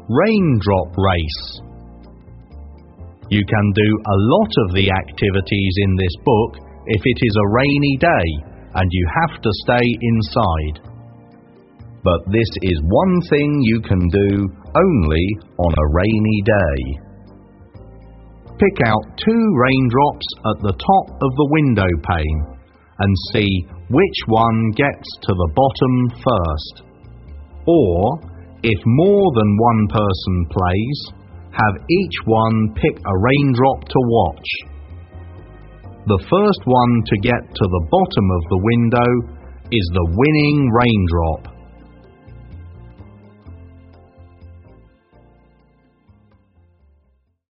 Raindrop race. You can do a lot of the activities in this book if it is a rainy day and you have to stay inside. But this is one thing you can do only on a rainy day. Pick out 2 raindrops at the top of the window pane and see which one gets to the bottom first. Or, if more than one person plays, have each one pick a raindrop to watch. The first one to get to the bottom of the window is the winning raindrop.